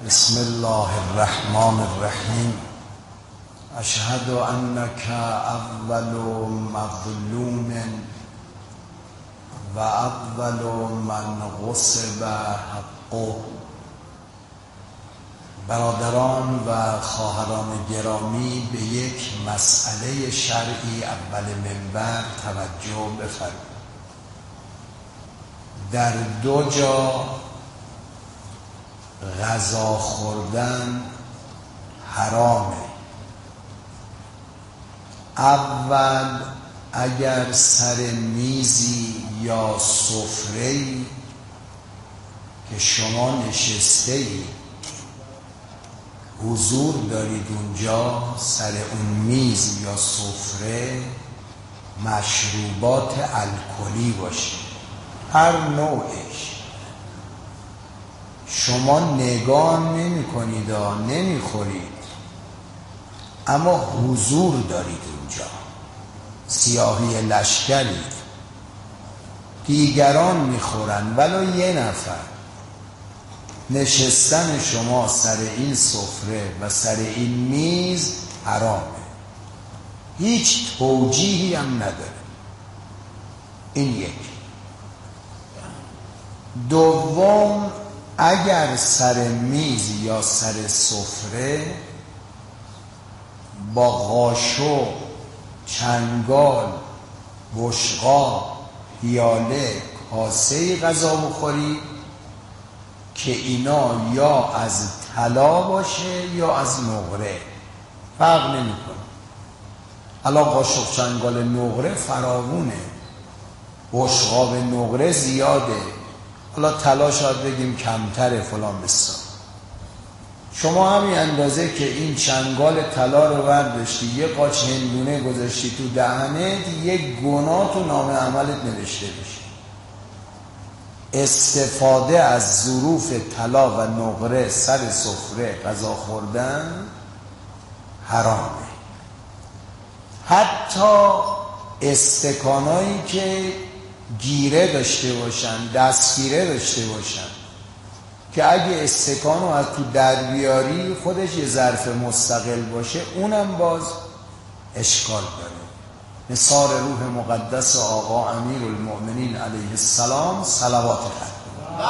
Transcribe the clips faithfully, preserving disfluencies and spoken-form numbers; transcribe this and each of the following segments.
بسم الله الرحمن الرحیم. اشهد انک اول مظلوم و اول من غصب حقه. برادران و خواهران گرامی، به یک مسئله شرعی اول منبر توجه بفرمایید. در دو جا غذا خوردن حرامه. اول اگر سر میزی یا سفره‌ای که شما نشسته‌اید حضور دارید اونجا، سر اون میز یا سفره مشروبات الکلی باشه، هر نوعش، شما نگاه نمی کنید و نمی خورید، اما حضور دارید اونجا، سیاهی لشکرید، دیگران می خورن ولو یه نفر، نشستن شما سر این سفره و سر این میز حرامه، هیچ توجیهی هم نداره. این یک. دوم، اگر سر میز یا سر سفره با قاشق، چنگال، بشقاب، پیاله، کاسه غذا بخورید که اینا یا از طلا باشه یا از نقره، فرق نمیکنه. حالا قاشق، چنگال، نقره فراوونه، بشقاب نقره زیاده، حالا طلا شاید بگیم کمتره فلان بسا. شما همین اندازه که این چنگال طلا رو برداشتی یه قاچ هندونه گذاشتی تو دهنت، یک گناه تو نامه عملت نوشته بشه. استفاده از ظروف طلا و نقره سر سفره غذا خوردن حرامه. حتی استکانایی که گیره داشته باشن، دستگیره داشته باشن، که اگه استکانو از تو در بیاری خودش یه ظرف مستقل باشه، اونم باز اشکال داره. نثار روح مقدس آقا امیرالمؤمنین علیه السلام صلوات خیر.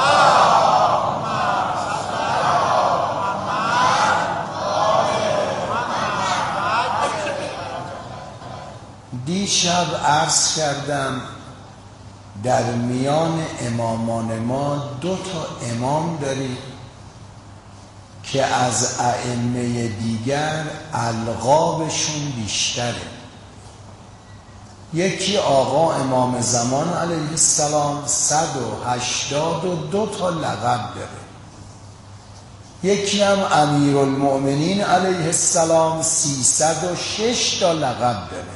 دیشب عرض کردم در میان امامان ما دو تا امام داریم که از ائمه دیگر القابشون بیشتره. یکی آقا امام زمان علیه السلام صد و هشتاد و دو تا لقب داره. یکی هم امیرالمؤمنین علیه السلام سیصد و شش تا لقب داره.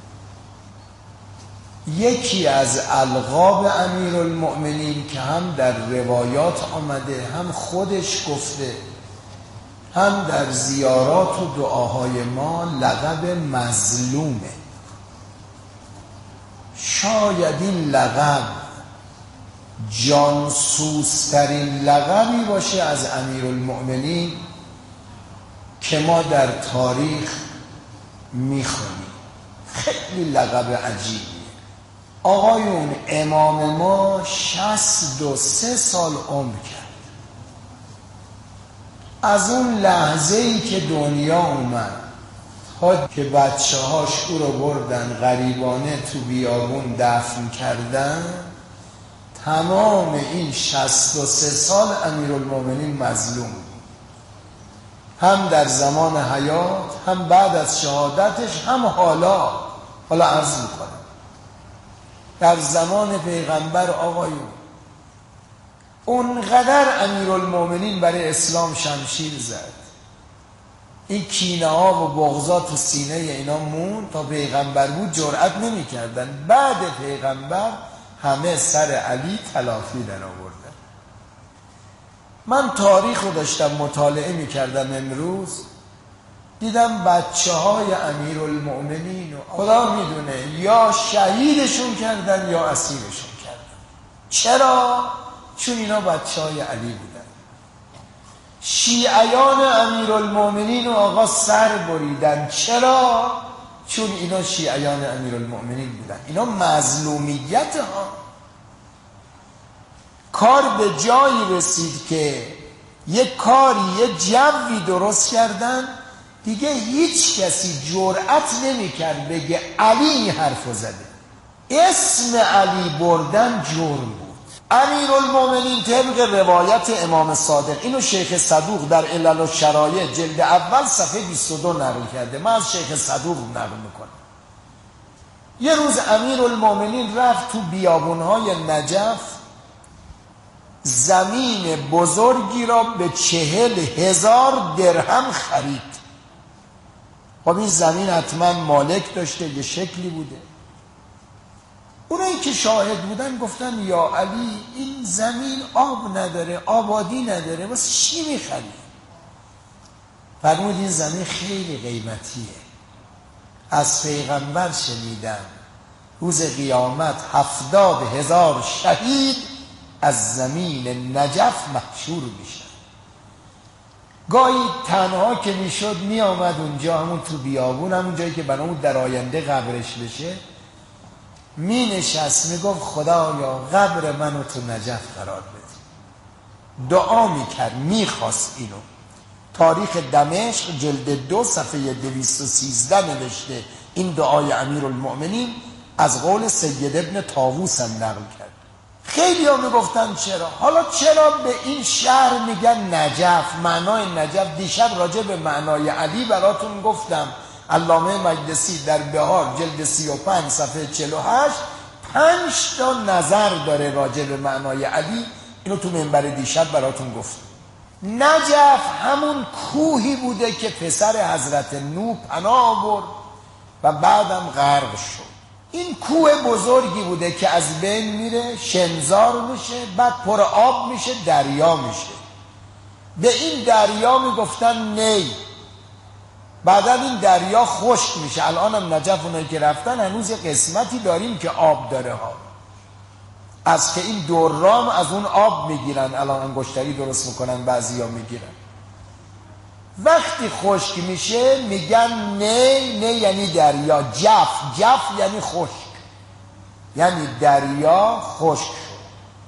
یکی از القاب امیرالمؤمنین که هم در روایات آمده، هم خودش گفته، هم در زیارات و دعاهای ما، لقب مظلومه. شاید این لقب جانسوزترین لقبی باشه از امیرالمؤمنین که ما در تاریخ میخونیم. خیلی لقب عجیبیه. آقایون، امام ما شصت و سه سال عمر کرد. از اون لحظه ای که دنیا اومد تا که بچه هاش او رو بردن غریبانه تو بیابون دفن کردن، تمام این شصت و سه سال امیرالمؤمنین مظلوم بود. هم در زمان حیات، هم بعد از شهادتش، هم حالا حالا عرض میکنم در زمان پیغمبر. آقایون، اونقدر امیرالمؤمنین برای اسلام شمشیر زد، این کینه ها و بغضات تو سینه اینا مون، تا پیغمبر بود جرأت نمی کردن. بعد پیغمبر همه سر علی تلافی در آوردن. من تاریخ رو داشتم مطالعه می کردم امروز، دیدم بچه های امیرالمؤمنین و خدا میدونه یا شهیدشون کردن یا اسیرشون کردن. چرا؟ چون اینا بچه های علی بودن. شیعیان امیرالمؤمنین و آقا سر بریدن. چرا؟ چون اینا شیعیان امیرالمؤمنین بودن. اینا مظلومیت ها. کار به جایی رسید که یک کاری یه جوی درست کردن دیگه هیچ کسی جرأت نمی‌کرد بگه علی این حرفو زده. اسم علی بردن جرم بود. امیرالمؤمنین طبق روایت امام صادق، اینو شیخ صدوق در علل و شرایع جلد اول صفحه بیست و دو نقل کرده، من از شیخ صدوق نقل میکنم. یه روز امیرالمؤمنین رفت تو بیابونهای نجف، زمین بزرگی را به چهل هزار درهم خرید. خب این زمین حتما مالک داشته، یه شکلی بوده. اونایی که شاهد بودن گفتن یا علی این زمین آب نداره، آبادی نداره، واسه چی میخری؟ فرمود این زمین خیلی قیمتیه. از پیغمبر شنیدم روز قیامت هفتاد هزار شهید از زمین نجف محشور میشن. گاهی تنها که میشد میامد اونجا، همون تو بیابون، همون جایی که بنامون در آینده قبرش بشه، می نشست می گفت خدایا قبر منو تو نجف قرار بده. دعا می کرد، می خواست اینو. تاریخ دمشق جلد دو صفحه دویست و سیزده نوشته این دعای امیرالمؤمنین، از قول سید ابن طاووس هم نقل کرد. خیلی ها می گفتن چرا؟ حالا چرا به این شهر میگن نجف؟ معنای نجف دیشب راجع به معنای علی براتون گفتم. علامه مجلسی در بهار جلد سی و پنج صفحه چهل و هشت پنج تا نظر داره راجع به معنای علی. اینو تو منبر دیشب براتون گفتم. نجف همون کوهی بوده که پسر حضرت نوح پناه برد و بعدم غرق شد. این کوه بزرگی بوده که از بین میره، شنزار میشه، بعد پر آب میشه، دریا میشه. به این دریا میگفتن نی. بعدا این دریا خشک میشه. الان هم نجف اونایی که رفتن هنوز یه قسمتی داریم که آب داره ها، از که این دورام از اون آب میگیرن. الان انگشتری درست میکنن، بعضی ها میگیرن. وقتی خشک میشه میگن نه. نه یعنی دریا. جف جف یعنی خشک، یعنی دریا خشک شد.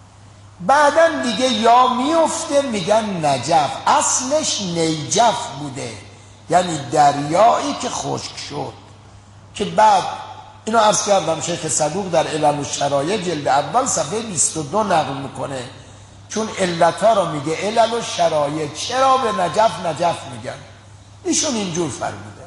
بعدا دیگه یا میفته میگن نجف. اصلش نیجف بوده، یعنی دریایی که خشک شد. که بعد اینو عرض کردم شیخ صدوق در علل و شرایع جلد اول صفحه بیست و دو نقل میکنه، چون علتا رو میگه علل و شرایع. چرا به نجف نجف میگن؟ ایشون اینجور فرموده.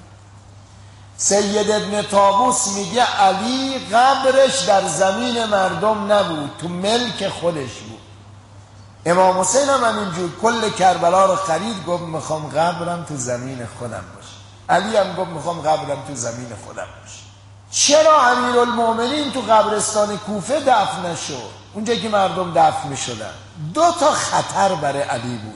سید ابن طاووس میگه علی قبرش در زمین مردم نبود، تو ملک خودش بود. امام حسین هم همینجور کل کربلا رو خرید، گفت میخوام قبرم تو زمین خودم باشه. علی هم گفت میخوام قبرم تو زمین خودم باشه. چرا امیرالمؤمنین تو قبرستان کوفه دفن نشد، اونجایی که مردم دفن میشدن؟ دو تا خطر برای علی بود.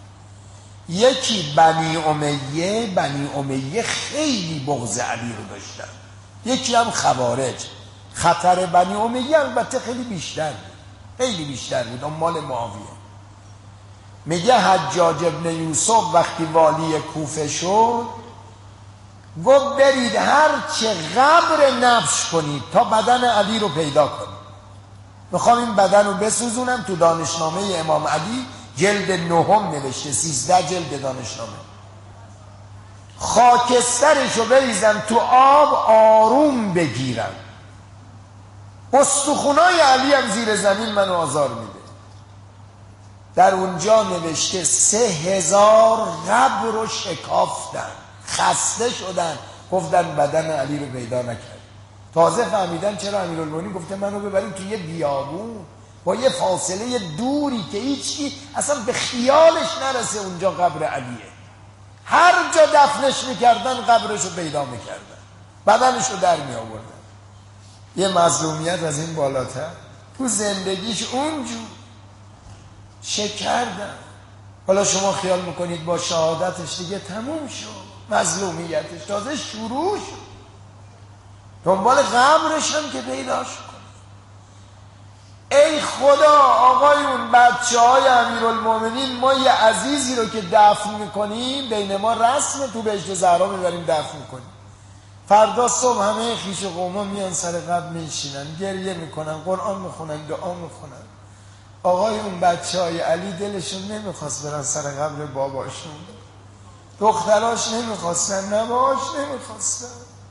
یکی بنی امیه. بنی امیه خیلی بغض علی رو داشتن. یکی هم خوارج. خطر بنی امیه البته خیلی بیشتر بود، خیلی بیشتر بود، اون مال معاویه. میگه حجاج ابن یوسف وقتی والی کوفه شد گفت برید هر چه قبر نبش کنید تا بدن علی رو پیدا کنید. میخوام این بدن رو بسوزونم. تو دانشنامه امام علی جلد نهم نوشته، سیزده جلد دانشنامه. خاکسترش رو بریزم تو آب آروم بگیرم. استخونای علی هم زیر زمین منو آزار میده. در اونجا نوشته سه هزار قبر رو شکافتن، خسته شدن، گفتن بدن علی رو پیدا نکرد. تازه فهمیدن چرا امیرالمؤمنین گفته منو ببرید تو یه بیابون با یه فاصله دوری که هیچکی اصلا به خیالش نرسه اونجا قبر علیه. هر جا دفنش میکردن قبرش رو پیدا میکردن، بدنش رو در می آوردن. یه مظلومیت از این بالاتر تو زندگیش اونجور چه کردن. حالا شما خیال میکنید با شهادتش دیگه تموم شد، مظلومیتش تازه شروع شد. دنبال قبرش هم که پیداش کن. ای ای خدا آقایون بچه های امیرالمومنین، ما یه عزیزی رو که دفن میکنیم بین ما رسم تو بهشت زهرا میبریم دفن میکنیم. فردا صبح همه خیش و قوما میان سر قبر میشینن، گریه میکنن، قرآن میخونن، دعا میخونن. آقایون بچه های علی دلشون نمیخواست برن سر قبر باباشون، دختراش نمیخواستن، نباش نمیخواستن،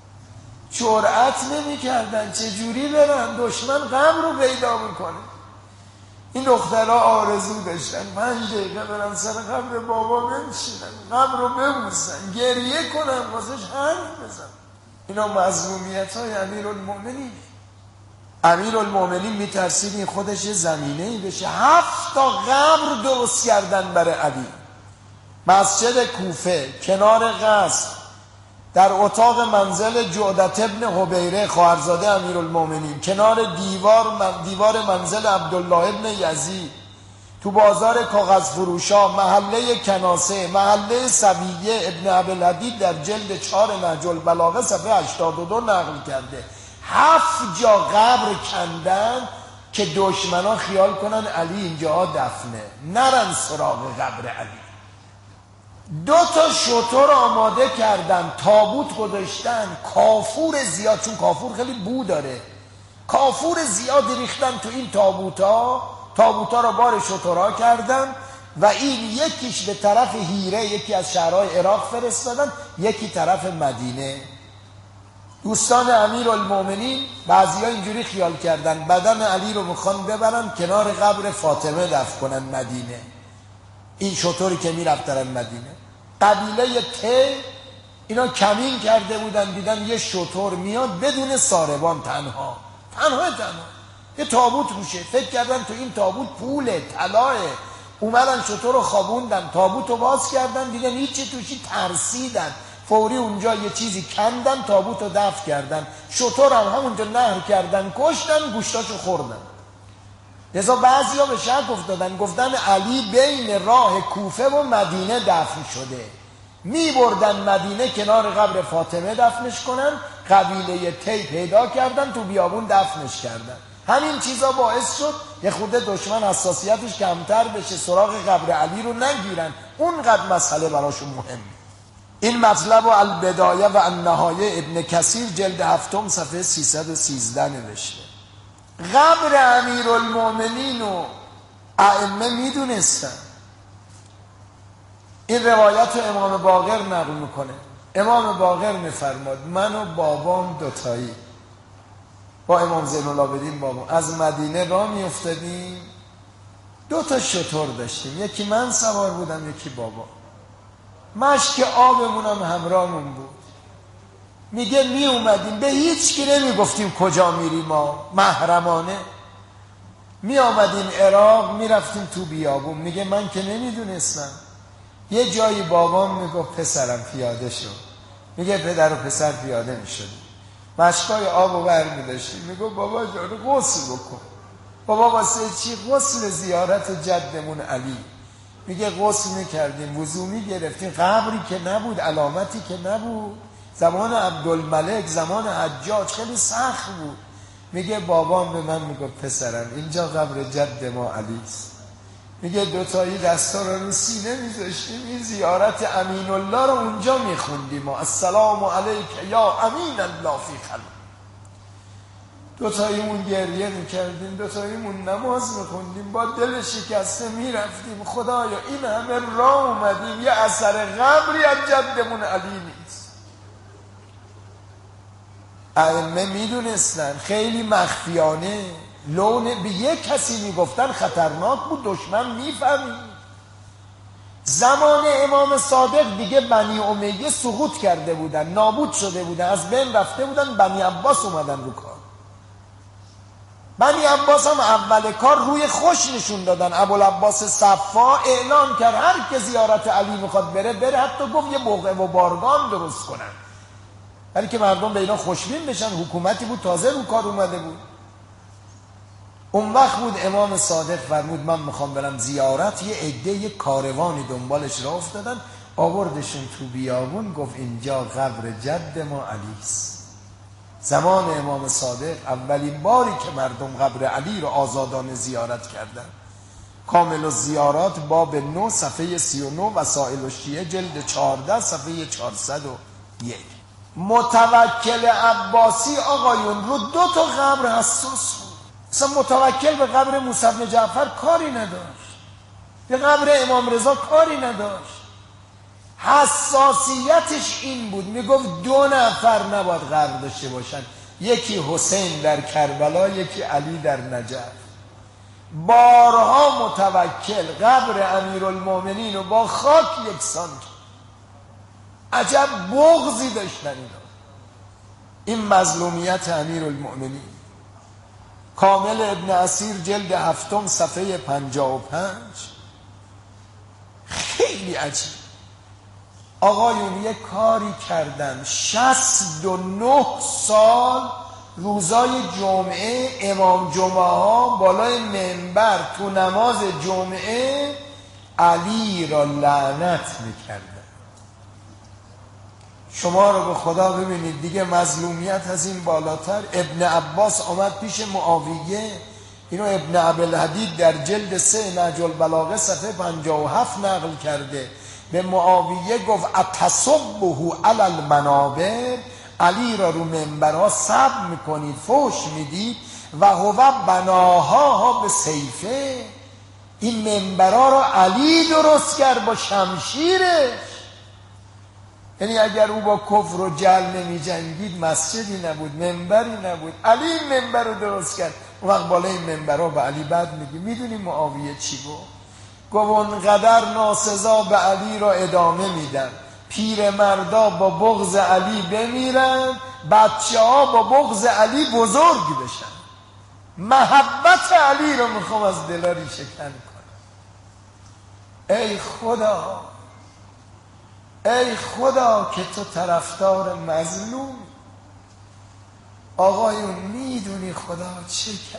جرأت نمیکردن. چجوری برن؟ دشمن قبر رو پیدا میکنه. این دخترها آرزو داشتن پنج دقیقه برن سر قبر بابا بنشینن، قبر رو ببوسن، گریه کنن، واسش حرف بزن. اینا مظلومیت های امیرالمومنین. امیرالمومنین میترسید این خودش زمینه‌ای بشه. هفت تا قبر درست کردن برای علی. مسجد کوفه، کنار قصر، در اتاق منزل جعدت ابن حبیره خواهرزاده امیرالمومنین، کنار دیوار دیوار منزل عبدالله ابن یزید، تو بازار کاغذ فروشا، محله کناسه، محله سویه. ابن عبدالحدید در جلد چهار نهج البلاغه صفحه هشتاد و دو نقل کرده. هفت جا قبر کندن که دشمنا خیال کنن علی اینجا دفنه، نرن سراغ قبر علی. دو تا شتر آماده کردن، تابوت گذاشتن، کافور زیاد، چون کافور خیلی بو داره، کافور زیاد ریختن تو این تابوتا. تابوتا را بار شترها کردن و این یکیش به طرف هیره، یکی از شهرهای عراق فرستادن، یکی طرف مدینه. دوستان امیرالمومنین بعضیا اینجوری خیال کردن بدن علی رو میخوان ببرن کنار قبر فاطمه دفن کنن مدینه. این شطوری که میرفتن مدینه، قبیله ته اینا کمین کرده بودن، دیدن یه شطور میاد بدون ساربان، تنها تنها تنها یه تابوت روشه، فکر کردن تو این تابوت پوله، طلاه. اومدن شطور رو خوابوندن، تابوت رو باز کردن، دیدن هیچی توشی، ترسیدن، فوری اونجا یه چیزی کندن، تابوت رو دفن کردن. شطور هم همونجا نهر کردن، کشتن، گوشتاشو خوردن. لذا بعضی ها به شک افتادن، گفتن علی بین راه کوفه و مدینه دفن شده. می بردن مدینه کنار قبر فاطمه دفنش کنن، قبیله تی پیدا کردن تو بیابون دفنش کردن. همین چیزا باعث شد یه خورده دشمن حساسیتش کمتر بشه، سراغ قبر علی رو نگیرن، اونقدر مسئله براشون مهم. این مطلب و البدایه و النهایه ابن کثیر جلد هفتم صفحه سیصد و سیزده نوشته. قبر امیرالمومنین و ائمه میدونستن. این روایت رو امام باقر نقل میکنه. امام باقر میفرماد من و بابام دوتایی با امام زین العابدین بابام از مدینه راه میافتادیم، دو تا شتر داشتیم، یکی من سوار بودم یکی بابا. مشک آبمون هم همراهمون بود. میگه می اومدیم به هیچ کی نمی گفتیم کجا میریم، ما محرمانه می آمدیم عراق، می رفتیم تو بیابون. میگه من که نمیدونستم. یه جایی بابام میگفت پسرم پیاده شو. میگه پدر و پسر پیاده میشدیم، مشکای آب و بر میداشتیم. میگه بابا جان غسل بکن. بابا واسه چی؟ غسل زیارت جدمون علی. میگه غسل میکردیم، وضو میگرفتیم، قبری که نبود، علامتی که نبود. زمان عبدالملک، زمان حجاج خیلی سخت بود. میگه بابام به من میگه پسرم اینجا قبر جد ما علی است. میگه دوتایی دستا رو رو سینه میذاشتیم، این زیارت امین الله رو اونجا میخوندیم، السلام علیک یا امین الله فی خلق. دوتاییمون گریه میکردیم، دوتاییمون نماز میخوندیم، با دل شکسته میرفتیم. خدایا این همه راه اومدیم، یه اثر قبری از جدمون علی نیست. ائمه میدونستن، خیلی مخفیانه لون به یک کسی میگفتن خطرناک بود، دشمن میفهمید. زمان امام صادق دیگه بنی امیه سقوط کرده بودن، نابود شده بودن، از بین رفته بودن. بنی عباس اومدن رو کار. بنی عباس هم اول کار روی خوش نشون دادن. ابوالعباس صفا اعلان کرد هر که زیارت علی میخواد بره بره، حتی گفت یه بقعه و بارگان درست کنن، ولی که مردم به اینا خوشبین بشن. حکومتی بود تازه رو کار اومده بود. اون وقت بود امام صادق فرمود من میخوام برم زیارت. یه عده یه کاروانی دنبالش راه افتادن، آوردشون تو بیابون، گفت اینجا قبر جد ما علی است. زمان امام صادق اولین باری که مردم قبر علی رو آزادانه زیارت کردن. کامل الزیارات باب نه صفحه سی و نه، وسائل الشیعه جلد چهارده صفحه چهارصد و یک. متوکل عباسی آقایون رو دو تا قبر حساس بود. مثلا متوکل به قبر موسی بن جعفر کاری نداشت، به قبر امام رضا کاری نداشت. حساسیتش این بود، میگفت دو نفر نباید قبر داشته باشن، یکی حسین در کربلا، یکی علی در نجف. بارها متوکل قبر امیرالمومنین رو با خاک یکسان کرد. عجب بغضی داشتن اینا. این مظلومیت امیرالمومنین. کامل ابن اسیر جلد هفتم صفحه پنجاه و پنج. خیلی عجیب. آقایون یک کاری کردن، شصت و نه سال روزای جمعه امام جمعه ها بالای منبر تو نماز جمعه علی را لعنت میکردن. شما رو به خدا ببینید دیگه مظلومیت از این بالاتر. ابن عباس آمد پیش معاویه، اینو ابن عبدالحدید در جلد سه نهج البلاغه صفحه پنجاه و هفت نقل کرده. به معاویه گفت اتصبه علی المنابر، علی را رو منبرها سب میکنید، فوش میدید. و هو بناها به سیفه، این منبرها را علی درست کرد با شمشیرش. یعنی اگر او با کفر و جهل نمی جنگید مسجدی نبود، منبری نبود، علی این منبر رو درست کرد. اون وقت بالای این منبرها به علی بد میگی. میدونی معاویه چی گفت؟ گفت اونقدر ناسزا به علی را ادامه میدن، پیر مردا با بغض علی بمیرن، بچه ها با بغض علی بزرگ بشن. محبت علی رو میخوام از دلاری شکن کنم. ای خدا، ای خدا که تو طرفدار مظلوم. آقایون میدونی خدا چه کرد؟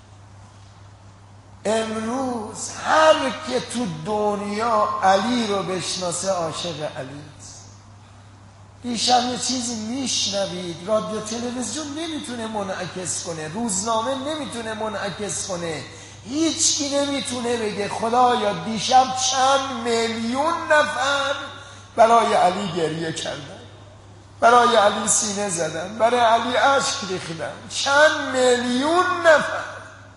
امروز هر که تو دنیا علی رو بشناسه عاشق علی است. دیشب یه چیزی میشنوید، رادیو تلویزیون نمیتونه منعکس کنه، روزنامه نمیتونه منعکس کنه، هیچکی نمیتونه بگه خدایا دیشب چند میلیون نفر برای علی گریه کردن، برای علی سینه زدن، برای علی اشک ریختن. چند میلیون نفر.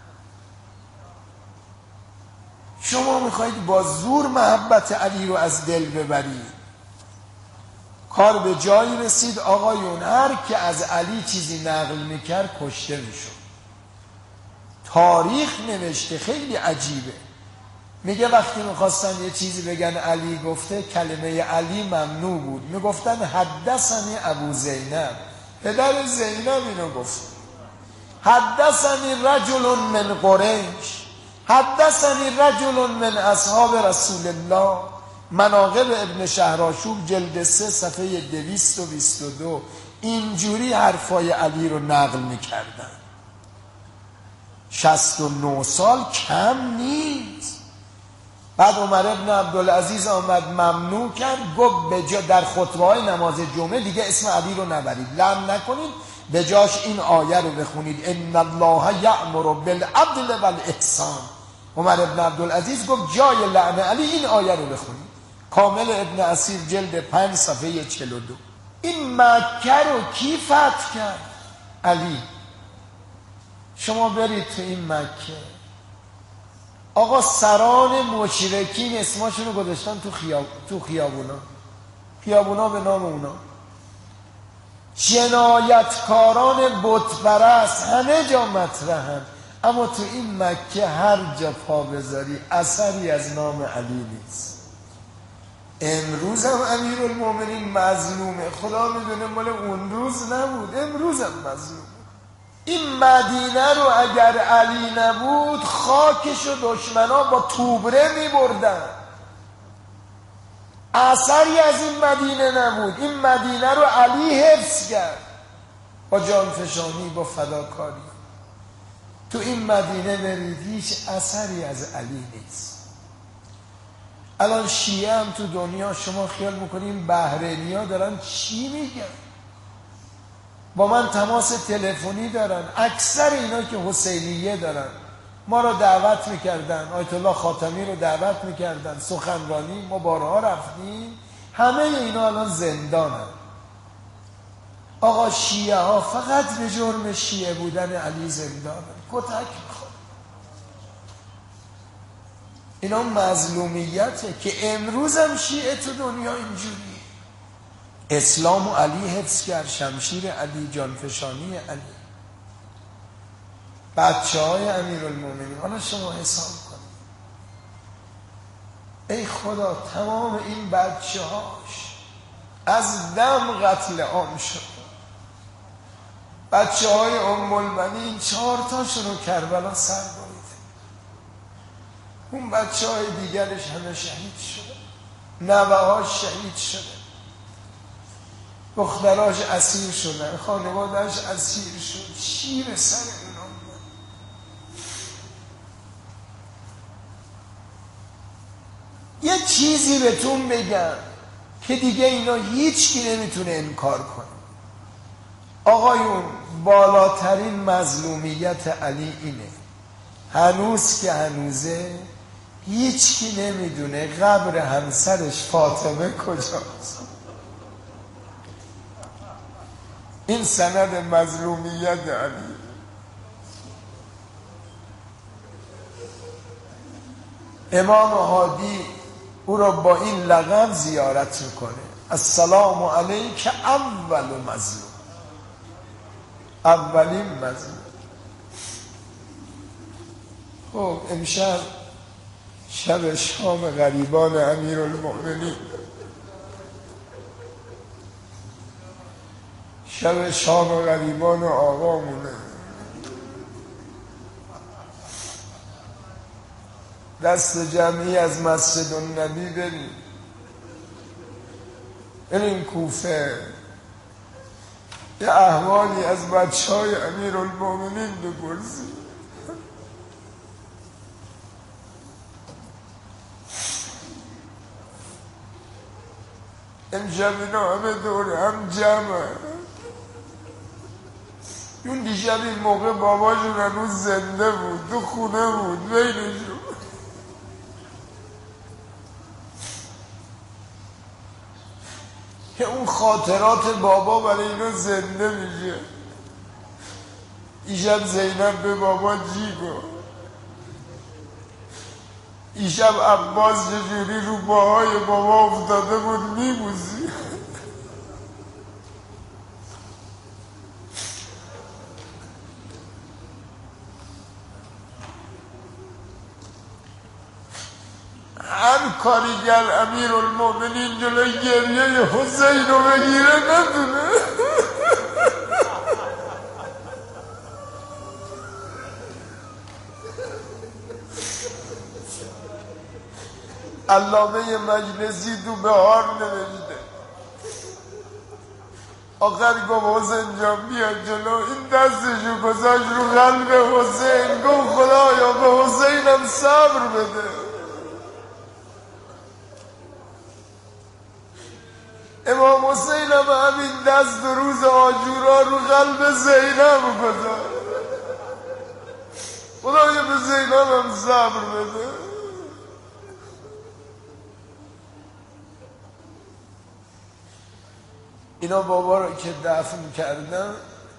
شما میخواید با زور محبت علی رو از دل ببرید. کار به جایی رسید آقایون، هر که از علی چیزی نقل میکرد کشته میشد. تاریخ نوشته، خیلی عجیبه. میگه وقتی میخواستن یه چیزی بگن علی گفته، کلمه علی ممنوع بود. میگفتن حدثنی ابو زینب، پدر زینب اینو گفت. حدثنی رجل من قریش، حدثنی رجل من اصحاب رسول الله. مناقب ابن شهرآشوب جلد سه صفحه دویست و بیست و دو. اینجوری حرفای علی رو نقل میکردن. شصت و نه سال کم نیست. بعد عمر ابن عبدالعزیز آمد ممنوع کرد، گفت به جا در خطبه های نماز جمعه دیگه اسم علی رو نبرید، لعن نکنید، به جاش این آیه رو بخونید ان الله یأمر بالعدل والاحسان. عمر ابن عبدالعزیز گفت جای لعن علی این آیه رو بخونید. کامل ابن اسیر جلد پنج صفحه چهل و دو. این مکه رو کی فتح کرد؟ علی. شما برید تو این مکه، آقا سران مشرکین اسماشون رو گذاشتن تو, خیاب... تو خیابونا، خیابونا به نام اونا. جنایتکاران بتپرست همه جا مطرحن، اما تو این مکه هر جا پا بذاری اثری از نام علی نیست. امروز هم امیرالمومنین مظلومه، خدا میدونه مال اون روز نبود، امروز هم مظلومه. این مدینه رو اگر علی نبود خاکش و دشمنا با توبره میبردن. اثری از این مدینه نبود. این مدینه رو علی حفظ کرد با جانفشانی، با فداکاری. تو این مدینه برید هیچ اثری از علی نیست. الان شیعه هم تو دنیا شما خیال میکنیم بحرینی ها دارن چی میگن؟ با من تماس تلفنی دارن، اکثر اینا که حسینیه دارن ما رو دعوت میکردن، آیت الله خاتمی رو دعوت میکردن سخنرانی، ما بارها رفتیم. همه اینا الان زندانن. آقا شیعه ها فقط به جرم شیعه بودن علی زندانن، کتک میخواد. اینا مظلومیته که امروز هم شیعه تو دنیا اینجوری. اسلام و علی حفظ کرد، شمشیر علی، جانفشانی علی. بچه های امیرالمومنین، حالا شما حساب کنید ای خدا تمام این بچه هاش از دم قتل عام شد. بچه های ام البنین چهار تاشون رو کربلا سر برید، اون بچه های دیگرش همه شهید شده، نوه هاش شهید شده، دختراش اسیر شدن، خانوادهش اسیر شد، شیر سر اونا. یه چیزی بهتون بگم که دیگه اینا هیچ کی نمیتونه انکار کنه. آقایون بالاترین مظلومیت علی اینه، هنوز که هنوزه هیچ کی نمیدونه قبر همسرش فاطمه کجاست. این سند مظلومیت علی. امام هادی او را با این لقب زیارت میکنه، السلام علیک اول مظلوم، اولین مظلوم. خب امشب شب شام غریبان امیرالمؤمنین، شب شام غریبان آقامونه. دست جمعی از مسجد النبی بریم، بریم کوفه، یه احوالی از بچه های امیرالمؤمنین بپرسیم. امشب اینا همه دور هم جمعه. اون دیشب این موقع باباشون هنوز زنده بود، تو خونه بود بینشون. که اون خاطرات بابا برای اینا زنده میشه. ایشب زینب به بابا جی گفت، ایشب عباس چجوری رو باهای بابا افتاده بود میبوزی. هر کاریگر امیرالمؤمنین جلوی گریه حسین رو بگیره ندونه. علامه مجلسی تو بهار نوشته، آخر گفت حسین جان بیا جلو، این دستشو گذاشت رو قلب حسین، گفت خدایا به حسینم صبر بده. امام حسین هم همین دست روز عاشورا رو قلب زینب گذاشت، خدایا به زینب هم صبر بده. اینا بابا رو که دفن کردن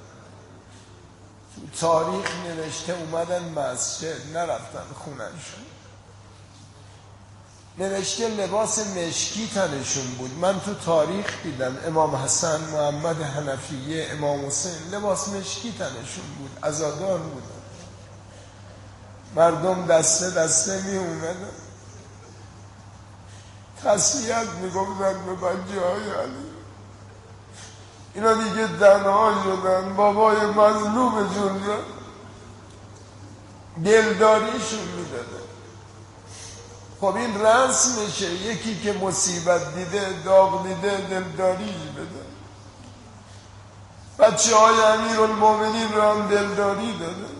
تو تاریخ نوشته اومدن مسجد، نرفتن خونه‌شون. نوشته لباس مشکی تنشون بود. من تو تاریخ دیدم امام حسن، محمد حنفیه، امام حسین لباس مشکی تنشون بود، عزادار بودن. مردم دسته دسته می اومدن تسلیت می گفتن به بچه های علی. اینا دیگه تنها شدن، بابای مظلومشون را دلداریشون میدادن. خب این رسمشه، یکی که مصیبت دیده، داغ دیده، دلداری بده. بچه های امیرالمؤمنین را هم دلداری دادن.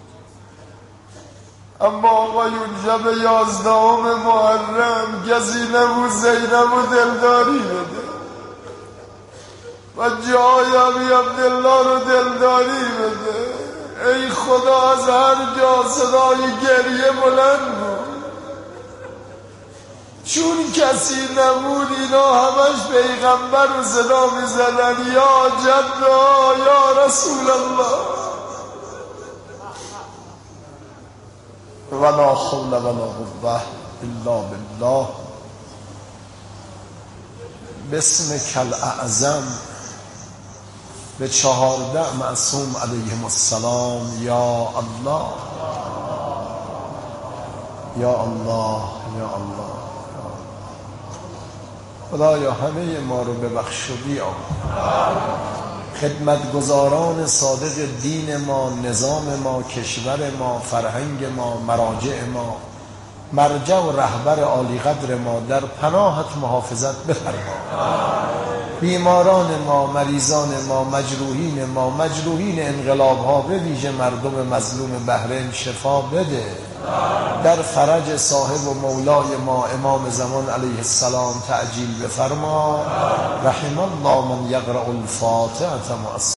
اما آقایون شب یازدهم محرم کسی نبود زینب و دلداری بده. و جای ابی عبدالله رو دلداری بده. ای خدا از هر جا صدای گریه بلند بود، چون کسی نبود اینا همش پیغمبر رو صدا می زدن یا جدا یا رسول الله. ولا حول ولا قوة الا بالله. باسمک الاعظم به چهارده معصوم علیهم السلام. یا الله یا الله یا الله. خدایا همه ما رو ببخش و بیامرز. خدمتگزاران صادق دین ما، نظام ما، کشور ما، فرهنگ ما، مراجع ما، مرجع و رهبر عالی قدر ما در پناهت محافظت بفرما. بیماران ما، مریضان ما، مجروحین ما، مجروحین انقلاب ها، به ویژه مردم مظلوم بحرین شفا بده. در فرج صاحب و مولای ما امام زمان علیه السلام تعجیل بفرما. رحم الله من یقرأ الفاتحة مع